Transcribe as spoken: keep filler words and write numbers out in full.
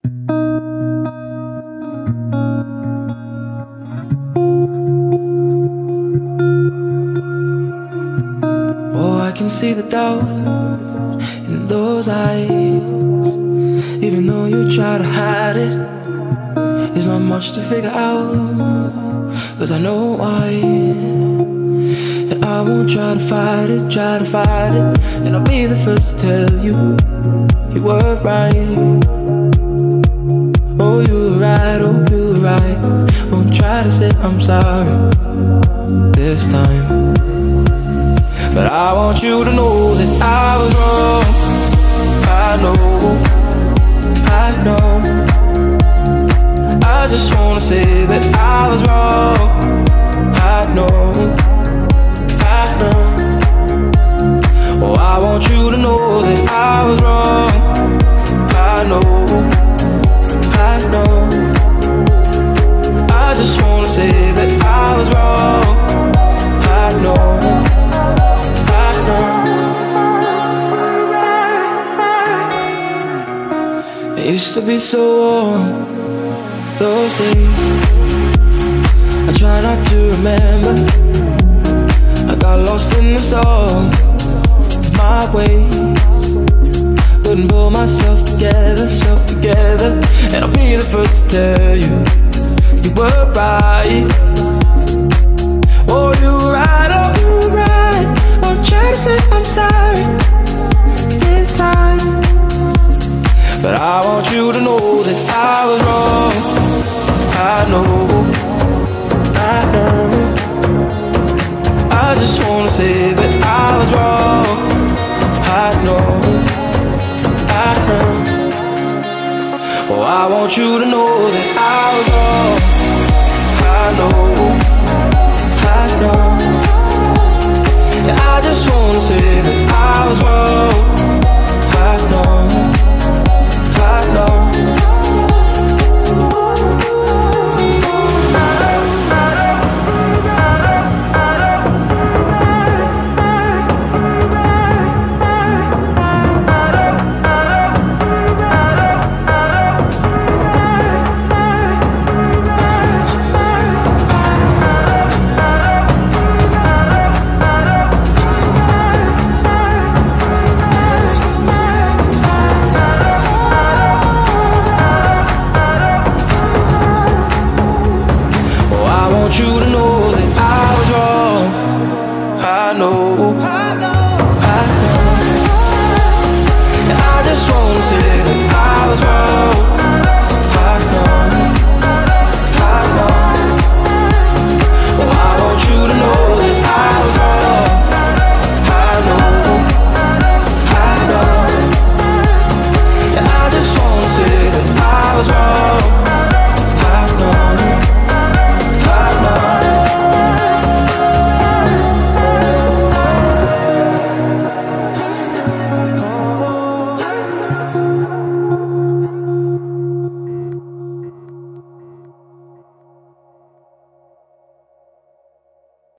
Oh, I can see the doubt in those eyes. Even though you try to hide it, there's not much to figure out. Cause I know why. And I won't try to fight it, try to fight it. And I'll be the first to tell you, you were right. Oh, you were right, oh, you were right. Won't try to say I'm sorry this time. But I want you to know that I was wrong. I know, I know. I just wanna say that I was wrong. I know, I know. Oh, I want you to know that I was wrong. I know, I know. I just wanna say that I was wrong. I know, I know. It used to be so warm, those days. I try not to remember. I got lost in the storm of my ways. Couldn't pull myself together, self together. And I'll be the first to tell you, you were right. Oh, you were right, oh, you were right. I'll try to say I'm sorry this time. But I want you to know that I was wrong. I know, I know. I just wanna say that I was wrong. I know, I know. Oh, I want you to know that I was wrong. I know, I know. And I just wanna say that I was wrong. I know, I know. I want you to know